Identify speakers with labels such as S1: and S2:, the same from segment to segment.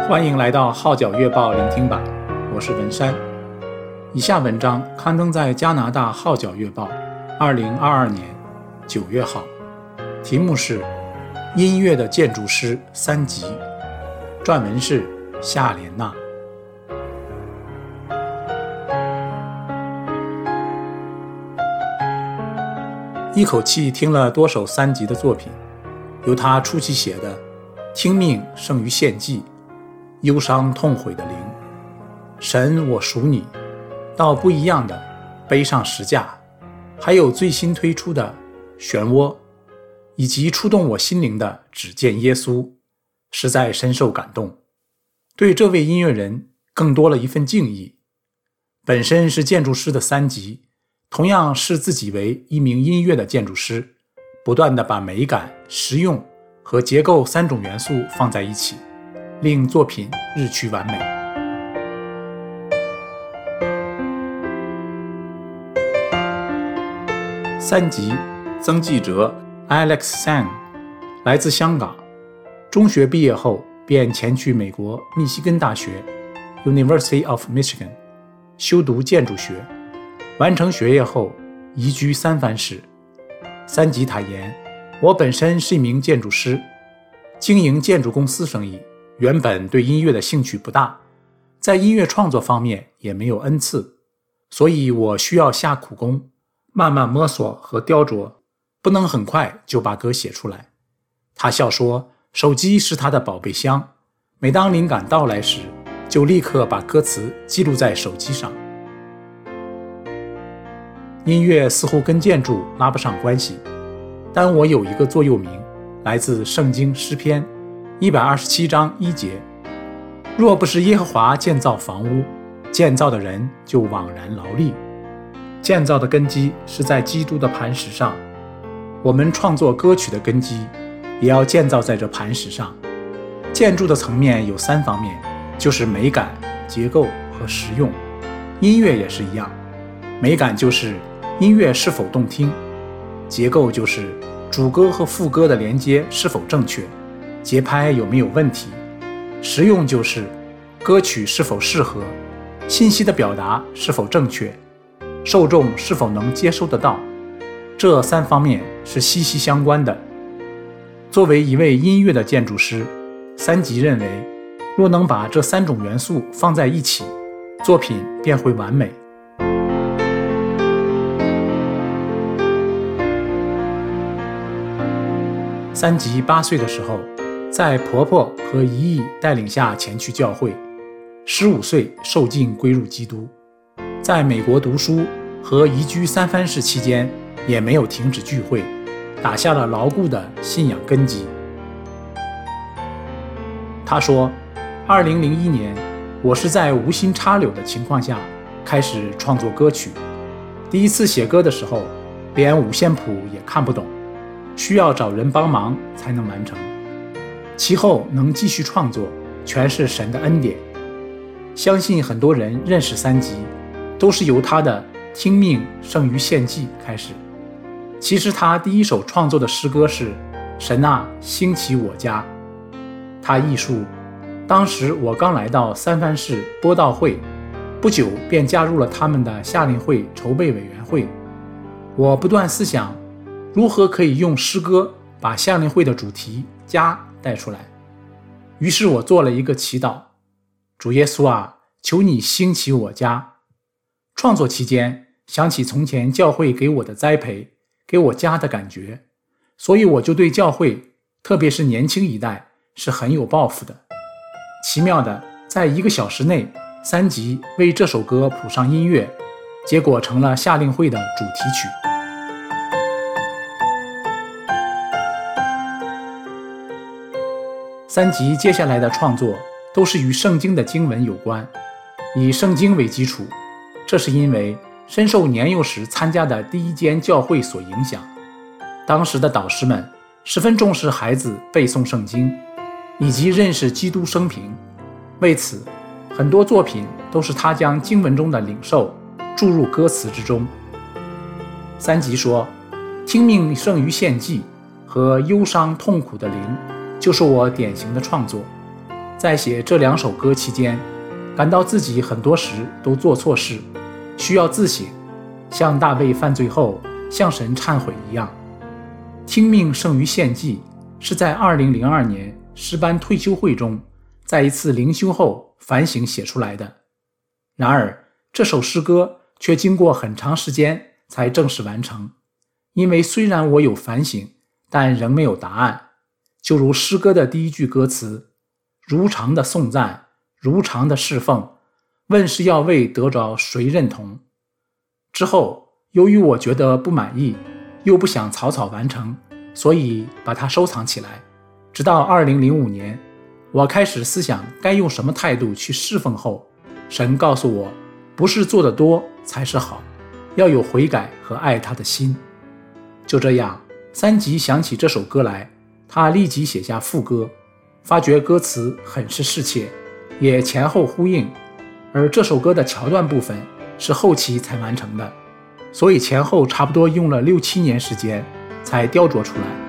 S1: 欢迎来到号角月报聆听版，我是文山。以下文章刊登在加拿大号角月报2022年9月号，题目是音乐的建筑师3集，撰文是夏莲娜。一口气听了多首3集的作品，由他初期写的听命胜于献祭，忧伤痛悔的灵，神我属你，到不一样的背上十架，还有最新推出的漩涡，以及触动我心灵的只见耶稣，实在深受感动，对这位音乐人更多了一份敬意。本身是建筑师的3集，同样视自己为一名音乐的建筑师，不断地把美感、实用和结构3种元素放在一起，令作品日趋完美。3集曾纪哲 Alex Sang 来自香港，中学毕业后便前去美国密西根大学 University of Michigan 修读建筑学，完成学业后移居三藩市。3集坦言，我本身是一名建筑师，经营建筑公司生意，原本对音乐的兴趣不大，在音乐创作方面也没有恩赐，所以我需要下苦功，慢慢摸索和雕琢，不能很快就把歌写出来。他笑说，手机是他的宝贝箱，每当灵感到来时，就立刻把歌词记录在手机上。音乐似乎跟建筑拉不上关系，但我有一个座右铭，来自圣经诗篇127章1节，若不是耶和华建造房屋，建造的人就枉然劳力。建造的根基是在基督的磐石上，我们创作歌曲的根基也要建造在这磐石上。建筑的层面有3方面，就是美感、结构和实用。音乐也是一样，美感就是音乐是否动听，结构就是主歌和副歌的连接是否正确，节拍有没有问题，实用就是歌曲是否适合，信息的表达是否正确，受众是否能接收得到。这3方面是息息相关的。作为一位音乐的建筑师，3集认为，若能把这3种元素放在一起，作品便会完美。3集8岁的时候，在婆婆和姨姨带领下前去教会，15岁受浸归入基督，在美国读书和移居三藩市期间，也没有停止聚会，打下了牢固的信仰根基。他说，2001年，我是在无心插柳的情况下开始创作歌曲，第一次写歌的时候，连五线谱也看不懂，需要找人帮忙才能完成，其后能继续创作，全是神的恩典。相信很多人认识3集，都是由他的听命胜于献祭开始。其实他第一首创作的诗歌是神啊，兴起我家。他忆述，当时我刚来到三藩市播道会，不久便加入了他们的夏令会筹备委员会。我不断思想，如何可以用诗歌把夏令会的主题家带出来。于是我做了一个祈祷，主耶稣啊，求你兴起我家。创作期间想起从前教会给我的栽培，给我家的感觉，所以我就对教会，特别是年轻一代是很有抱负的。奇妙的，在1个小时内，3集为这首歌谱上音乐，结果成了夏令会的主题曲。3集接下来的创作都是与圣经的经文有关，以圣经为基础，这是因为深受年幼时参加的第一间教会所影响。当时的导师们十分重视孩子背诵圣经，以及认识基督生平，为此很多作品都是他将经文中的领受注入歌词之中。3集说，听命胜于献祭和忧伤痛苦的灵就是我典型的创作。 在写这2首歌期间，感到自己很多时都做错事，需要自省，像大卫犯罪后向神忏悔一样。听命胜于献祭是在2002年诗班退休会中，在一次灵修后反省写出来的。然而这首诗歌却经过很长时间才正式完成，因为虽然我有反省，但仍没有答案。就如诗歌的第1句歌词，如常的颂赞，如常的侍奉，问是要为得着谁认同。之后由于我觉得不满意，又不想草草完成，所以把它收藏起来。直到2005年，我开始思想该用什么态度去侍奉后，神告诉我，不是做得多才是好，要有悔改和爱他的心。就这样，三吉想起这首歌来，他立即写下副歌，发觉歌词很是适切，也前后呼应，而这首歌的桥段部分是后期才完成的，所以前后差不多用了6-7年时间才雕琢出来。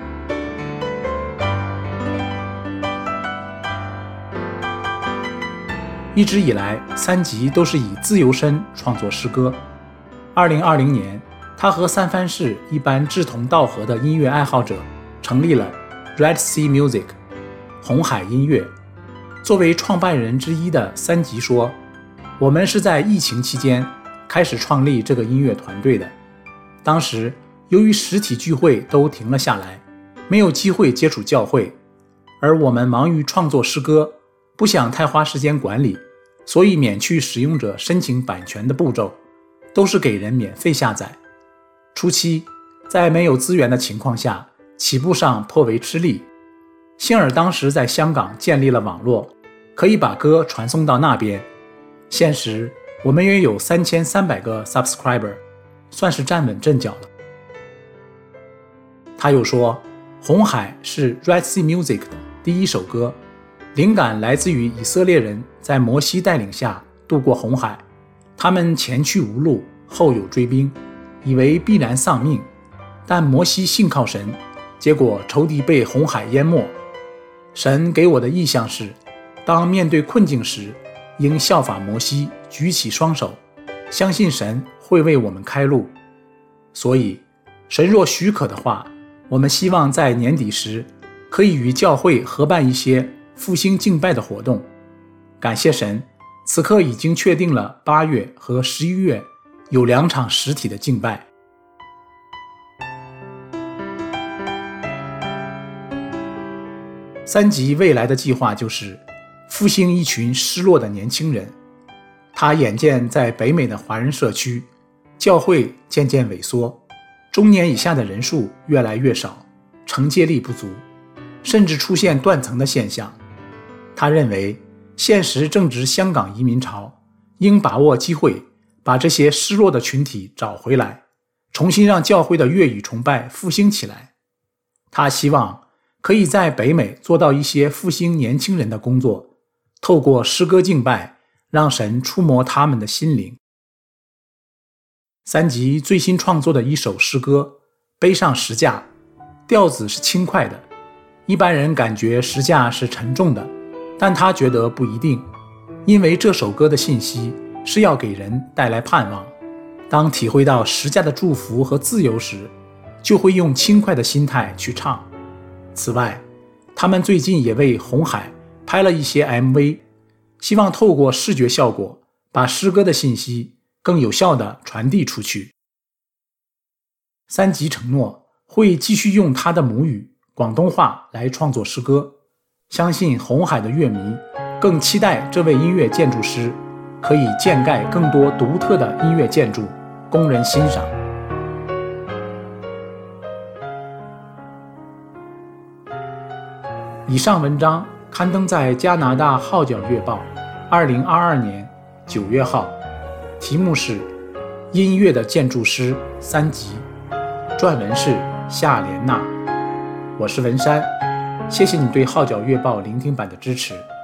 S1: 一直以来，三吉都是以自由身创作诗歌。2020年，他和三藩市一般志同道合的音乐爱好者成立了 Red Sea Music 红海音乐。作为创办人之一的三吉说，我们是在疫情期间开始创立这个音乐团队的。当时由于实体聚会都停了下来，没有机会接触教会，而我们忙于创作诗歌，不想太花时间管理，所以免去使用者申请版权的步骤，都是给人免费下载。初期在没有资源的情况下，起步上颇为吃力。幸而当时在香港建立了网络，可以把歌传送到那边。现时我们约有3300个 subscriber， 算是站稳阵脚了。他又说，红海是 Red Sea Music 的第1首歌，灵感来自于以色列人在摩西带领下渡过红海，他们前去无路，后有追兵，以为必然丧命，但摩西信靠神，结果仇敌被红海淹没。神给我的意象是，当面对困境时，应效法摩西，举起双手，相信神会为我们开路。所以神若许可的话，我们希望在年底时可以与教会合办一些复兴敬拜的活动。感谢神，此刻已经确定了8月和11月有2场实体的敬拜。三吉未来的计划就是复兴一群失落的年轻人。他眼见在北美的华人社区，教会渐渐萎缩，中年以下的人数越来越少，承接力不足，甚至出现断层的现象。他认为现实正值香港移民潮，应把握机会，把这些失落的群体找回来，重新让教会的粤语崇拜复兴起来。他希望可以在北美做到一些复兴年轻人的工作，透过诗歌敬拜，让神触摸他们的心灵。三吉最新创作的一首诗歌《背上十架》，调子是轻快的，一般人感觉十架是沉重的，但他觉得不一定，因为这首歌的信息是要给人带来盼望。当体会到十架的祝福和自由时，就会用轻快的心态去唱。此外，他们最近也为红海拍了一些 MV， 希望透过视觉效果，把诗歌的信息更有效地传递出去。三吉承诺会继续用他的母语广东话来创作诗歌，相信红海的乐迷更期待这位音乐建筑师可以建盖更多独特的音乐建筑供人欣赏。以上文章刊登在加拿大号角月报2022年9月号，题目是音乐的建筑师三吉，撰文是夏莲娜。我是文山，谢谢你对号角月报聆听版的支持。